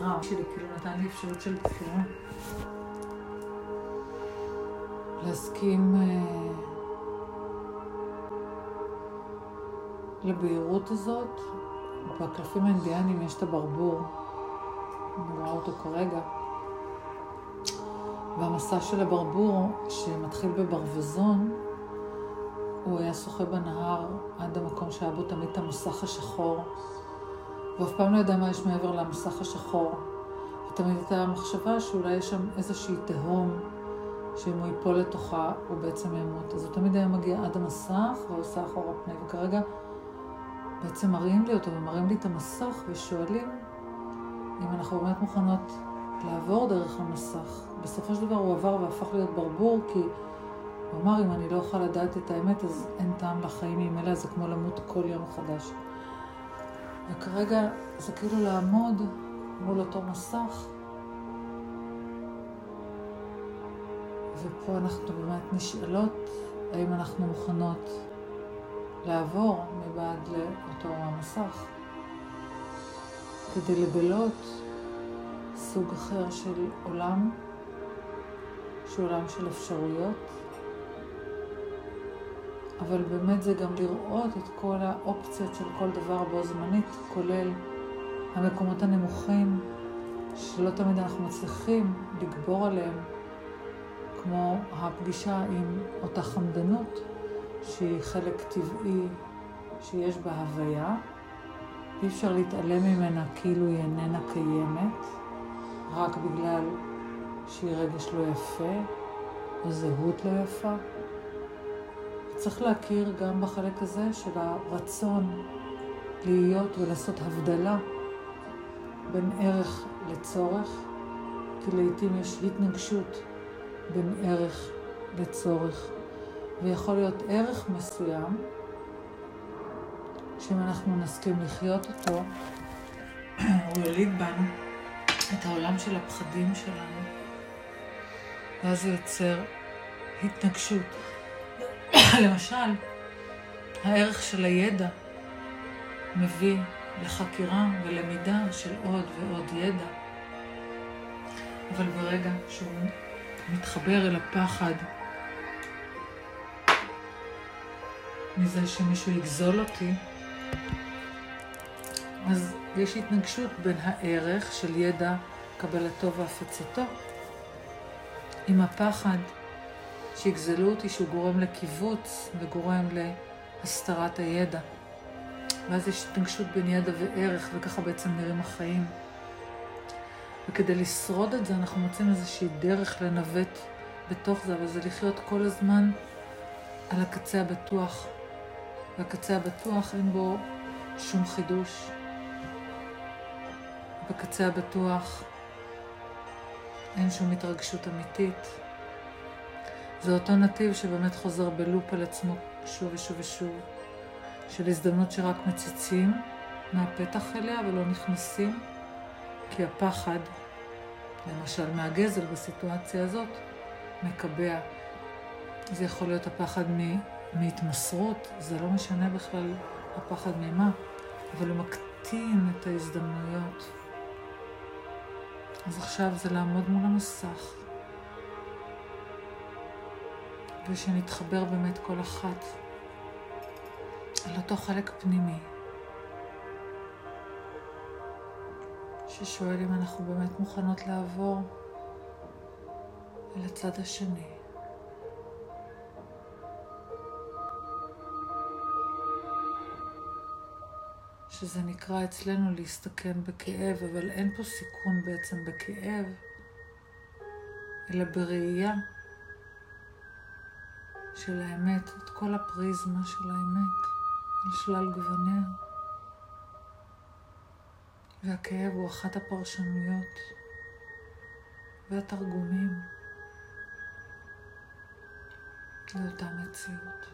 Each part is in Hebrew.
בחירה שלי, כאילו נתן לי אפשרות של בחירה. להסכים לבהירות הזאת. בקלפים האינדיאנים יש את הברבור, אני רואה אותו כרגע. והמסע של הברבור שמתחיל בברווזון, הוא היה שוחה בנהר עד המקום שהיה בו תמיד את המסך השחור, ואף פעם לא ידע מה יש מעבר למסך השחור. ותמיד הייתה המחשבה שאולי יש שם איזושהי תהום, שאם הוא ייפול לתוכה הוא בעצם ימות. אז הוא תמיד היה מגיע עד המסך ועושה אחורה פני, וכרגע בעצם מראים לי אותו ומראים לי את המסך ושואלים אם אנחנו באמת מוכנות לעבור דרך המסך. בסופו של דבר הוא עבר והפך להיות ברבור, כי הוא אמר, אם אני לא אוכל לדעת את האמת אז אין טעם לחיים ממילא, זה כמו למות כל יום חדש. וכרגע זה כאילו לעמוד מול אותו מסך, ופה אנחנו באמת נשאלות האם אנחנו מוכנות לעבור מבעד לאותו המסך כדי לבלות סוג אחר של עולם, שהוא עולם של אפשרויות, אבל באמת זה גם לראות את כל האופציות של כל דבר בו זמנית, כולל המקומות הנמוכים שלא תמיד אנחנו מצליחים לגבור עליהם, כמו הפגישה עם אותה חמדנות שהיא חלק טבעי שיש בה הוויה, אי אפשר להתעלם ממנה כאילו היא איננה קיימת רק בגלל שהיא רגש לא יפה או זהות לא יפה. צריך להכיר גם בחלק הזה של הרצון להיות ולעשות הבדלה בין ערך לצורך, כי לעתים יש התנגשות בין ערך לצורך, ויכול להיות ערך מסוים שאם אנחנו נסכים לחיות אותו, הוא יוליד בנו את העולם של הפחדים שלנו, ואז זה יוצר התנגשות. למשל, הערך של הידע מביא לחקירה ולמידה של עוד ועוד ידע, אבל ברגע שהוא מתחבר אל הפחד מזה שמישהו יגזול אותי, אז יש התנגשות בין הערך של ידע קבלתו והפצתו עם הפחד שיגזלו אותי, שהוא גורם לקיבוץ וגורם להסתרת הידע. ואז יש התנגשות בין ידע וערך, וככה בעצם נראים החיים. וכדי לשרוד את זה אנחנו מוצאים איזושהי דרך לנווט בתוך זה, אבל זה לחיות כל הזמן על הקצה הבטוח. והקצה הבטוח אין בו שום חידוש. בקצה הבטוח אין שום התרגשות אמיתית. זה אותו נתיב שבאמת חוזר בלופ על עצמו שוב ושוב ושוב, של הזדמנות שרק מציצים מהפתח אליה ולא נכנסים, כי הפחד, למשל מהגזל בסיטואציה הזאת, מקבע. זה יכול להיות הפחד מהתמסרות, זה לא משנה בכלל הפחד ממה, אבל הוא מקטין את ההזדמנויות. אז עכשיו זה לעמוד מול המסך, ושנתחבר באמת כל אחת על אותו חלק פנימי, ששואל אם אנחנו באמת מוכנות לעבור אל הצד השני. שזה נקרא אצלנו להסתכן בכאב, אבל אין פה סיכון בעצם בכאב, אלא בראייה של האמת, את כל הפריזמה של האמת, על שלל גווניה. והכאב הוא אחת הפרשנויות והתרגומים לאותה מציאות.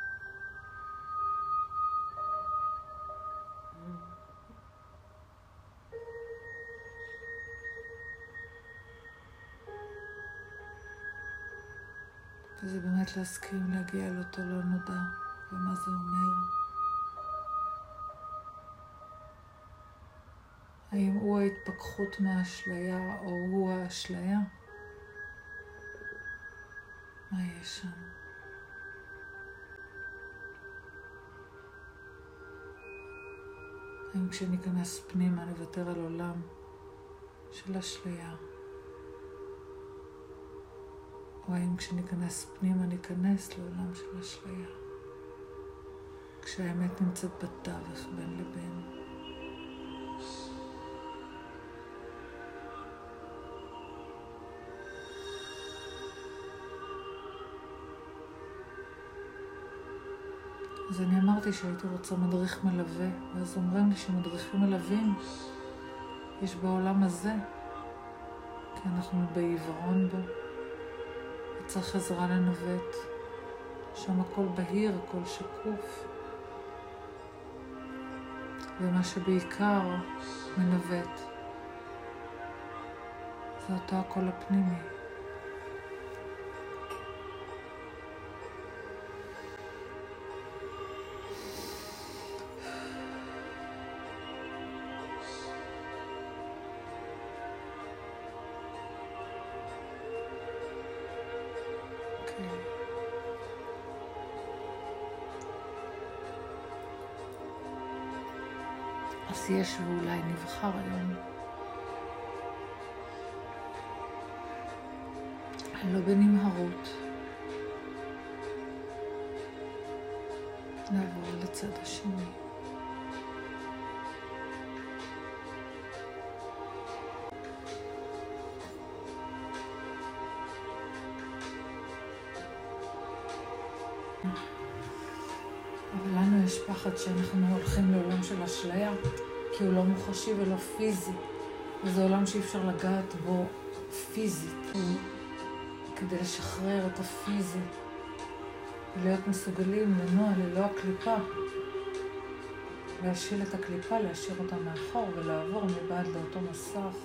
וזה באמת להסכים להגיע לאותו לא נודע, ומה זה אומר. האם הוא ההתפכחות מהאשליה או הוא האשליה? מה יש שם? האם כשניכנס פנימה נוותר על עולם של אשליה? או האם כשניכנס פנימה ניכנס לעולם של אשליה? כשהאמת נמצאת בתווך בין לבין. אז אני אמרתי שהייתי רוצה מדריך מלווה, ואז אומרים לי שמדריכים מלווים יש בעולם הזה, כי אנחנו בעיוורון בו, וצריך עזרה לנווט, שם הכל בהיר, הכל שקוף, ומה שבעיקר מנווט זה אותו הקול הפנימי. אז יש ואולי נבחר היום. לא בנמהרות. נעבור לצד השני. אבל לנו יש פחד שאנחנו הולכים לעולם של אשליה, כי הוא לא מוחשי ולא פיזי, וזה עולם שאי אפשר לגעת בו פיזית, כדי לשחרר את הפיזי, ולהיות מסוגלים לנוע ללא הקליפה, להשיל את הקליפה, להשאיר אותה מאחור ולעבור מבעד לאותו מסך,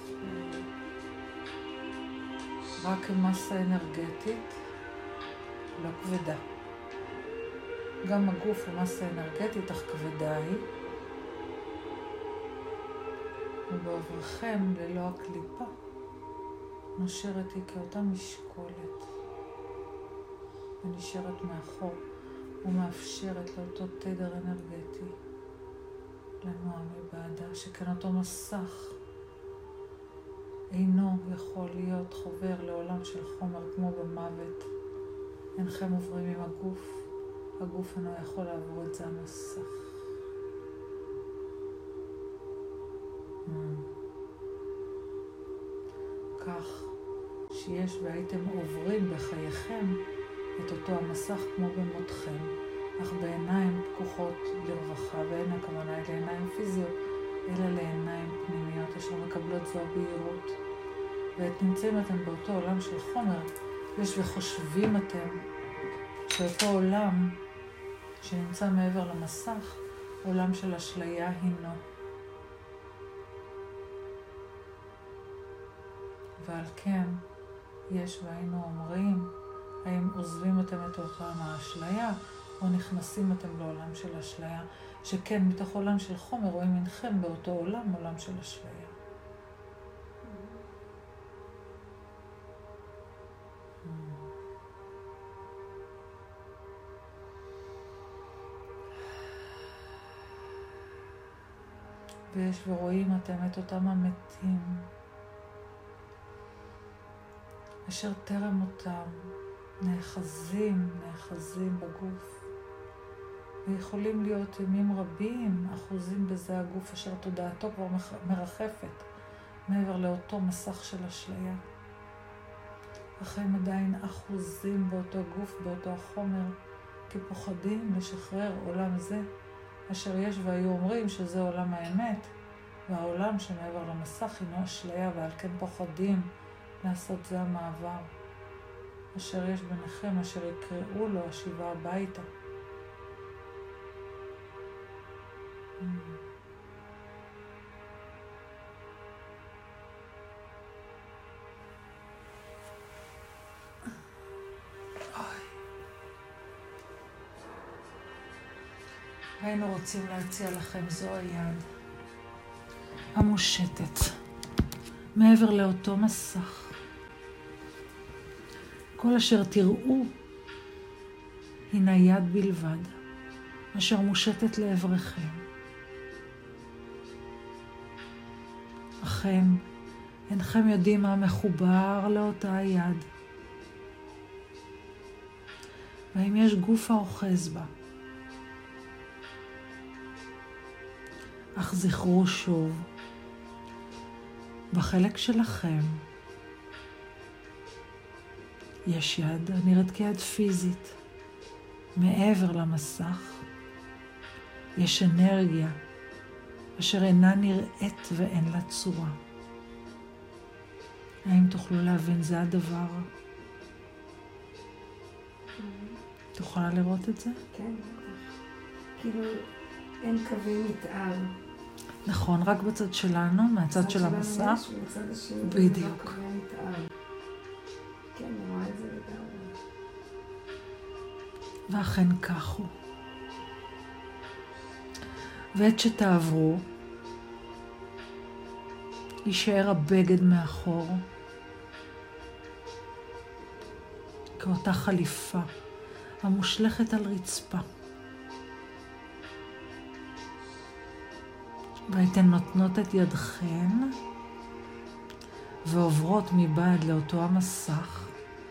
רק כמסה אנרגטית, לא כבדה. גם הגוף הוא מסה אנרגטית, אך כבדה היא. ובעוברכם, ללא הקליפה, נושרת היא כאותה משקולת, ונשארת מאחור, ומאפשרת לאותו תדר אנרגטי לנוע מבעדה, שכן אותו מסך אינו יכול להיות חובר לעולם של חומר כמו במוות. אינכם עוברים עם הגוף, הגוף אינו יכול לעבור את זה המסך. כך שיש והייתם עוברים בחייכם את אותו המסך כמו במותכם, אך בעיניים פקוחות לרווחה, ואין הכוונה לעיניים פיזיות, אלא לעיניים פנימיות אשר מקבלות זו בהירות. ואת נמצאים אתם באותו עולם של חומר, יש וחושבים אתם שאותו עולם שנמצא מעבר למסך, עולם של אשליה הינו. ועל כן יש והיינו אומרים, האם עוזבים אתם את אותם האשליה, או נכנסים אתם לעולם של אשליה, שכן מתוך עולם של חומר רואים אינכם באותו עולם, עולם של אשליה. ויש ורואים אתם את אותם המתים, אשר טרם מותם נאחזים בגוף, ויכולים להיות ימים רבים אחוזים בזה הגוף אשר תודעתו כבר מרחפת מעבר לאותו מסך של אשליה. אך הם עדיין אחוזים באותו גוף, באותו החומר, כי פוחדים לשחרר עולם זה, אשר יש והיו אומרים שזה עולם האמת, והעולם שמעבר למסך הינו אשליה, ועל כן פוחדים לעשות זה המעבר, אשר יש ביניכם, אשר יקראו לו השיבה הביתה. היינו רוצים להציע לכם זו היד. המושטת מעבר לאותו מסך. כל אשר תראו הינה יד בלבד, אשר מושטת לעברכם. אכן, אינכם יודעים מה מחובר לאותה היד, והאם יש גוף האוחז בה. אך זכרו שוב, בחלק שלכם יש יד הנראית כיד פיזית. מעבר למסך יש אנרגיה אשר אינה נראית ואין לה צורה. האם תוכלו להבין זה הדבר? תוכלה לראות את זה? כן, כאילו אין קווי מתאר. נכון, רק בצד שלנו, מהצד של המסך. בצד השני. בדיוק. קווי מתאר. כן, אני רואה את זה לגמרי. ואכן כך הוא. ועת שתעברו, יישאר הבגד מאחור, כאותה חליפה המושלכת על רצפה. והייתן נותנות את ידכן ועוברות מבעד לאותו המסך,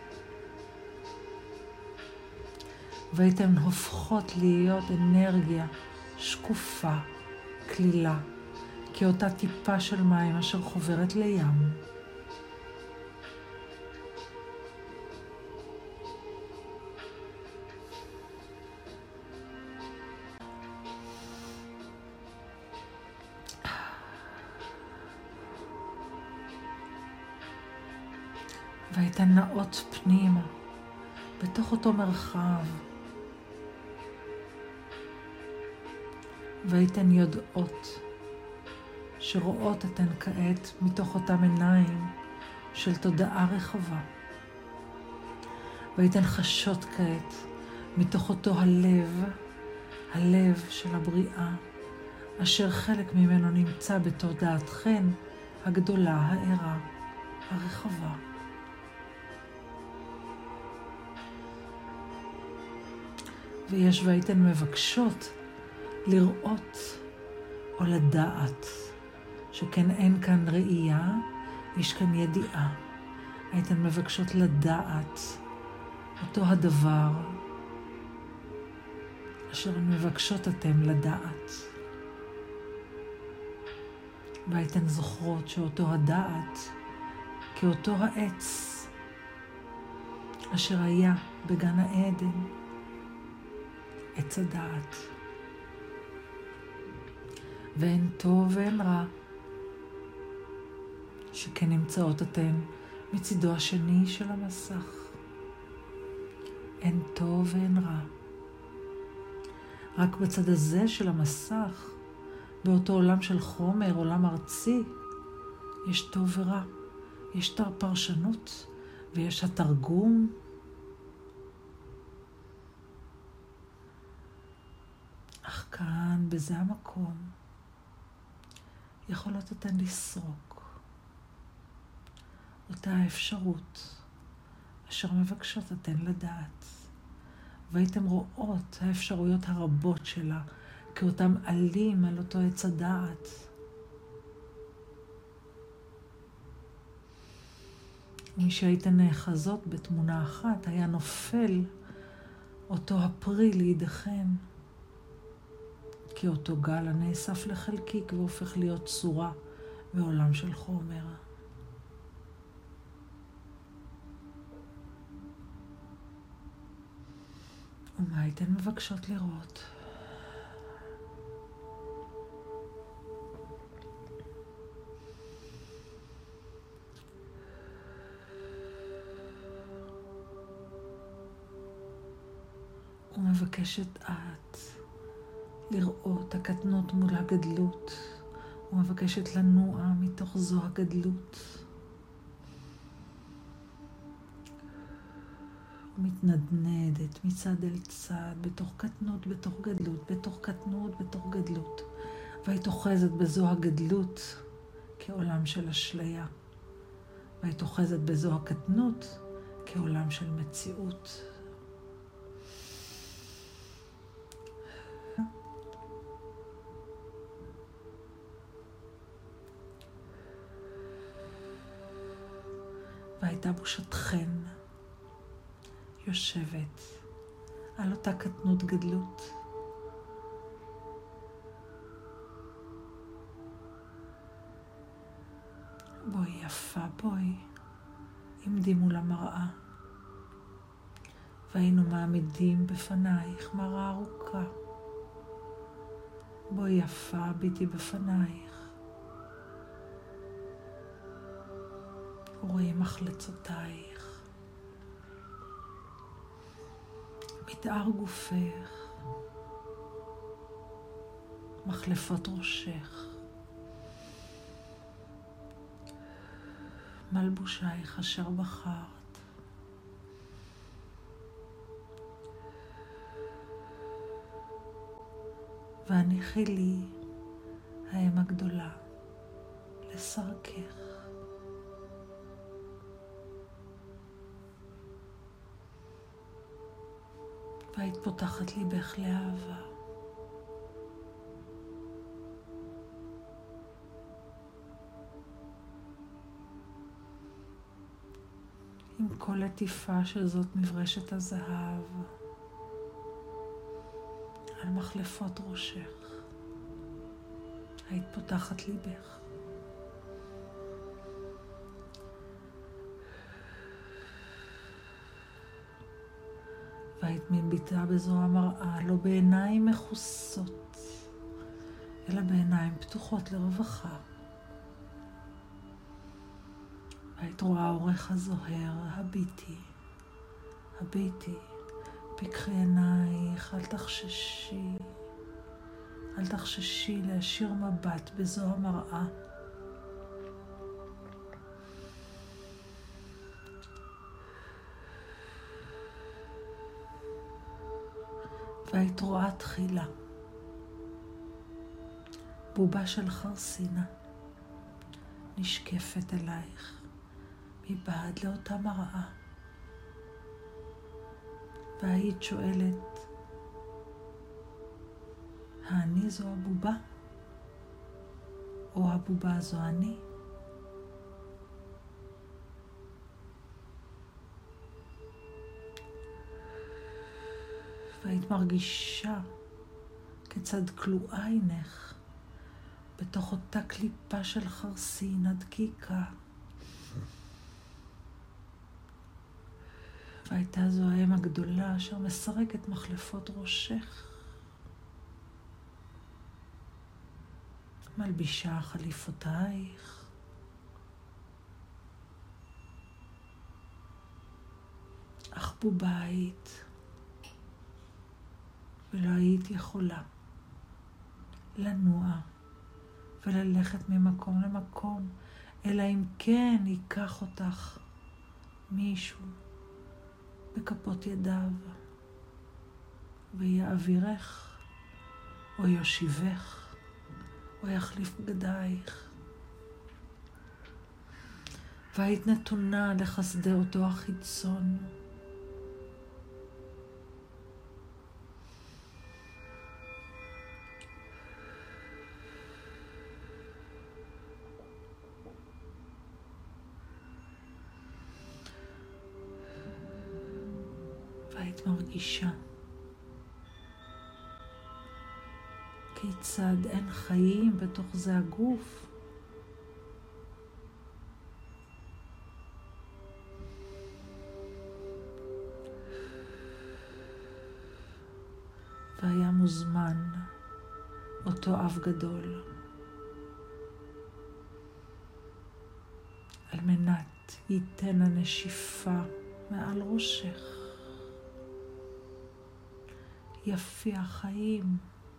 והייתן הופכות להיות אנרגיה שקופה, כלילה, כאותה טיפה של מים אשר חוברת לים. והייתן נעות פנימה, בתוך אותו מרחב. והייתן יודעות שרואות אתן כעת מתוך אותם עיניים של תודעה רחבה. והייתן חשות כעת מתוך אותו הלב של הבריאה, אשר חלק ממנו נמצא בתודעתכן הגדולה, הערה, הרחבה. ויש והייתן מבקשות לראות או לדעת שכן אין כאן ראייה, יש כאן ידיעה. הייתן מבקשות לדעת אותו הדבר אשר הן מבקשות אתם לדעת. והייתן זוכרות שאותו הדעת כאותו העץ אשר היה בגן העדן, עץ הדעת. ואין טוב ואין רע, שכן נמצאות אתן מצידו השני של המסך. אין טוב ואין רע. רק בצד הזה של המסך, באותו עולם של חומר, עולם ארצי, יש טוב ורע. יש פרשנות ויש התרגום. אך כאן, בזה המקום, יכולות אתן לסרוק אותה האפשרות אשר מבקשות אתן לדעת. והייתם רואות האפשרויות הרבות שלה כאותם עלים על אותו עץ הדעת. מי שהייתן נאחזות בתמונה אחת היה נופל אותו הפרי לידיכן, כי אותו גל הנאסף לחלקיק והופך להיות צורה בעולם של חומר. ומה הייתן מבקשות לראות? ומבקשת את לראות הקטנות מול הגדלות, ומבקשת לנוע מתוך זו הגדלות. ומתנדנדת מצד אל צד, בתוך קטנות, בתוך גדלות, בתוך קטנות, בתוך גדלות. והיית אוחזת בזו הגדלות, כעולם של אשליה, והיית אוחזת בזו הקטנות כעולם של מציאות. והייתה בושתכן יושבת על אותה קטנות גדלות. בואי יפה, בואי, עמדי מול המראה. והיינו מעמידים בפנייך מראה ארוכה. בואי יפה, ביטי בפנייך. רואים מחלצותייך, מתאר גופך, מחלפות ראשך, מלבושייך אשר בחרת. והניחי לי, האם הגדולה, לסרכך. והיית פותחת ליבך לאהבה. עם כל עטיפה של זאת מברשת הזהב על מחלפות ראשך, היית פותחת ליבך. והיית מביטה בזו המראה, לא בעיניים מכוסות, אלא בעיניים פתוחות לרווחה. והיית רואה אורך הזוהר, הביטי, הביטי, פיקחי עינייך, אל תחששי, אל תחששי להשאיר מבט בזו המראה. והיית רואה תחילה בובה של חרסינה נשקפת אלייך מבעד לאותה מראה, והיית שואלת, האני זו הבובה? או הבובה זו אני? והיית מרגישה כיצד כלואה עינך בתוך אותה קליפה של חרסין הדקיקה. והייתה זו האם הגדולה אשר מסרקת מחלפות ראשך, מלבישה חליפותייך, אך בובה היית, ולא היית יכולה לנוע וללכת ממקום למקום, אלא אם כן ייקח אותך מישהו בכפות ידיו ויעבירך או יושיבך או יחליף בגדייך. והיית נתונה לחסדי אותו החיצון, והיית מרגישה כיצד אין חיים בתוך זה הגוף, והיה מוזמן אותו אב גדול על מנת ייתן הנשיפה מעל ראשך, יפיע חיים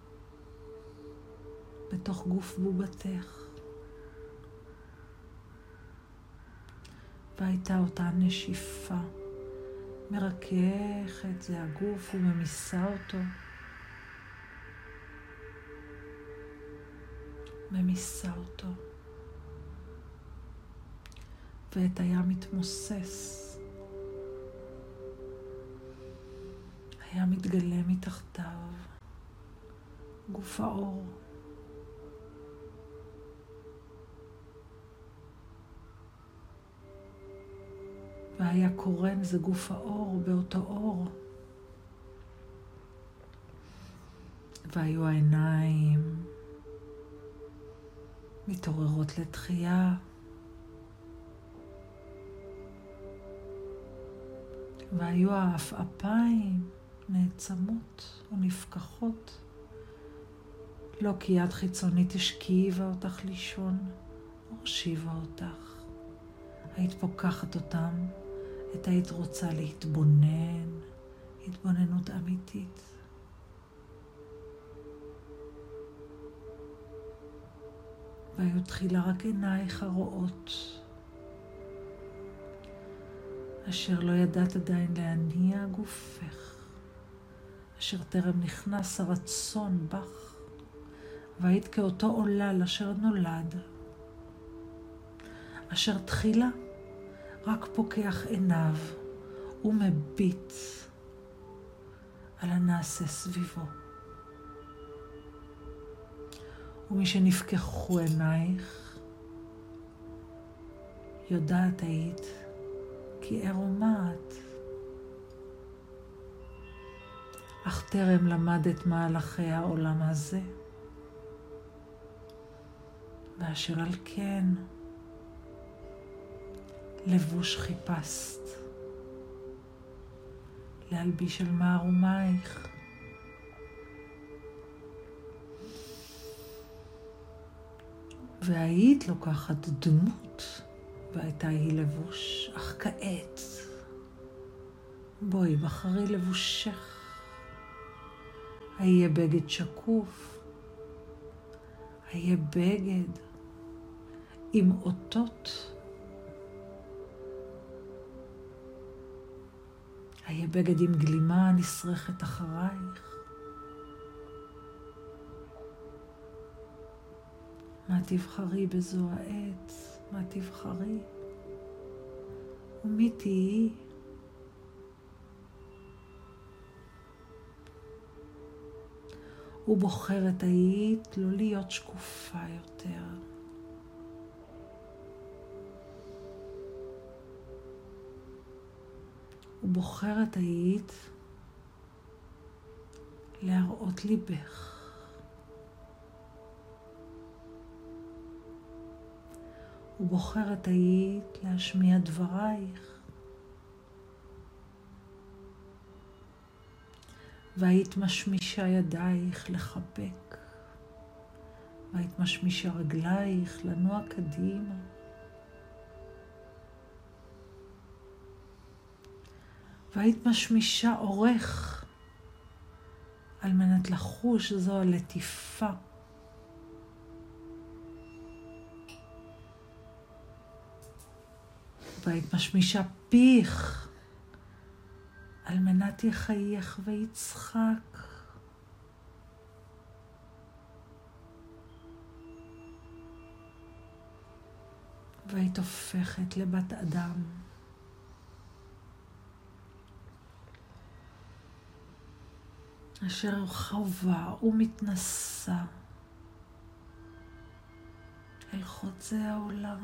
בתוך גוף בובתך. והייתה אותה נשיפה מרככת זה הגוף וממיסה אותו, ממיסה אותו ואת הים מתמוסס. הים מתגלה מתחתיו, גוף האור. והיה קורן זה גוף האור באותו אור. והיו העיניים מתעוררות לתחייה. והיו העפעפיים נעצמות ונפקחות. לא כי יד חיצונית השכיבה אותך לישון, או הושיבה אותך. היית פוקחת אותם, את היית רוצה להתבונן, התבוננות אמיתית. והיו תחילה רק עינייך הרואות, אשר לא ידעת עדיין להניע גופך, אשר טרם נכנס הרצון בך, והיית כאותו עולל אשר נולד, אשר תחילה רק פוקח עיניו ומביט על הנעשה סביבו. ומי שנפקחו עינייך, יודעת היית כי ערומעת, אך טרם למדת מהלכי העולם הזה, ואשר על כן לבוש חיפשת להלביש על מערומייך. והיית לוקחת דמות, והייתה היא לבוש, אך כעת בואי בחרי לבושך. היה בגד שקוף, היה בגד עם אותות, היה בגד עם גלימה נשרכת אחרייך. מה תבחרי בזו העת? מה תבחרי? ומי תהיי? ובוחרת היית לא להיות שקופה יותר. ובוחרת היית להראות ליבך. ובוחרת היית להשמיע דברייך. והיית משמישה ידייך לחבק. והיית משמישה רגלייך לנוע קדימה. והיית משמישה אורך על מנת לחוש זו הלטיפה. והיית משמישה פיך על מנת יחייך ויצחק. והיית הופכת לבת אדם. אשר חובה ומתנסה אל חוצי העולם.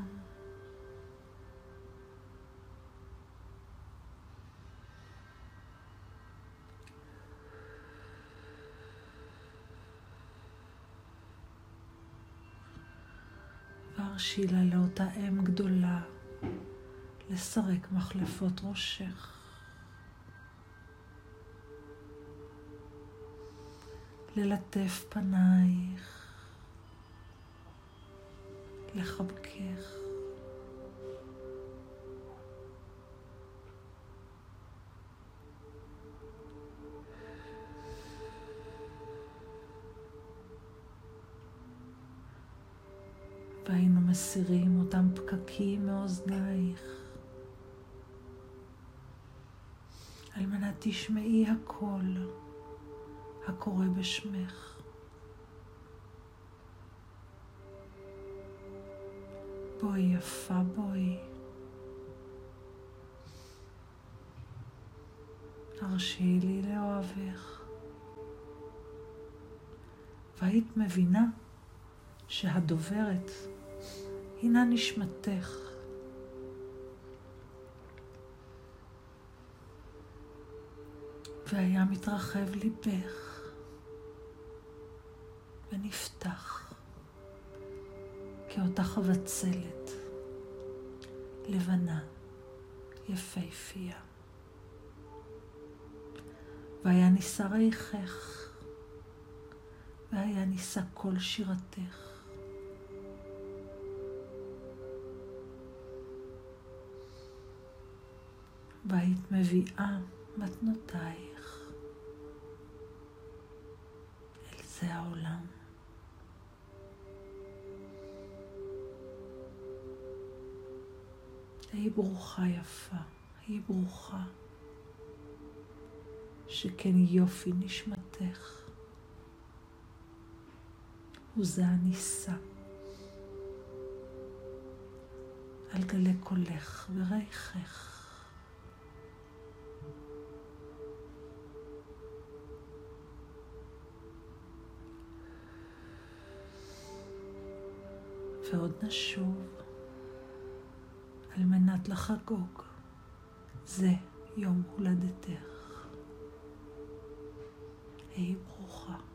והרשי לה לאותה אם גדולה לסרק מחלפות ראשך. ללטף פנייך, לחבקך. והיינו מסירים אותם פקקים מאוזנייך, על מנת תשמעי הכל הקורא בשמך. בואי יפה, בואי. הרשי לי לאוהבך. והיית מבינה שהדוברת הינה נשמתך. והיה מתרחב ליבך ונפתח כאותה חבצלת לבנה יפהפייה. והיה נישא ריחך והיה נישא כל שירתך. והיית מביאה מתנותייך אל זה העולם. היי ברוכה יפה, היי ברוכה, שכן יופי נשמתך, וזה הנישא על גלי קולך וריחך. ועוד נשוב על מנת לחגוג. זה יום הולדתך. היי ברוכה.